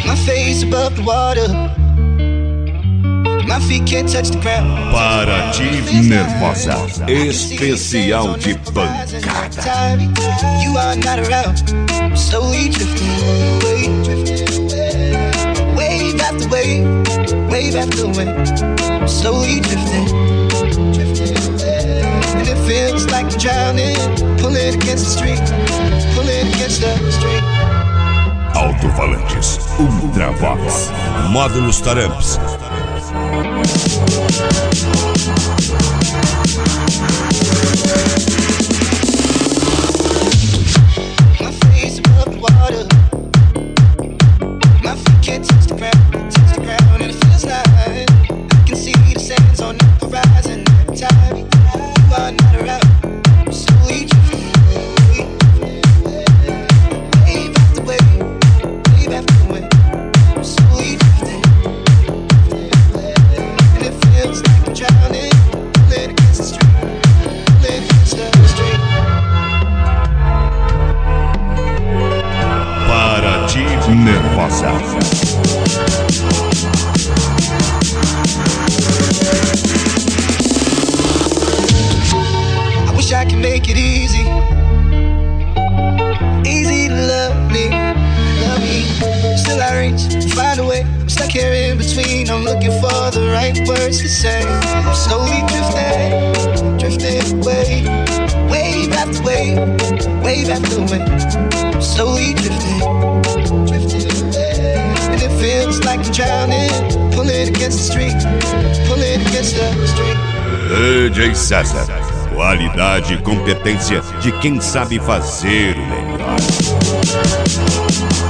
My face above the water. My feet can't touch the ground. Paraty Nervosa, especial de pancada. You are not around. Slowly drifting away, wave after wave, wave after wave. Slowly drifting, and it feels like I'm drowning. Pulling against the street, pulling against the street. Alto-falantes, Ultravox, módulos Taramps. My face above the water. My feet can't touch the ground, and it feels like I can see the sands on the horizon every time you are not around. Slowly drifting away, wave after wave, wave after wave. Slowly drifting, and it feels like I'm drowning. Pulling against the street, pulling against the street. Paraty Nervosa. I wish I could make it easy, easy to love me, love me. Still I reach, find a way. I'm stuck here in between. I'm looking for the right words to say. I'm slowly drifting, drifting away, wave after wave, wave after wave. Slowly drifting, drifting away, and it feels like I'm drowning. Pulling against the street, pulling against the street. DJ César, qualidade e competência de quem sabe fazer o melhor.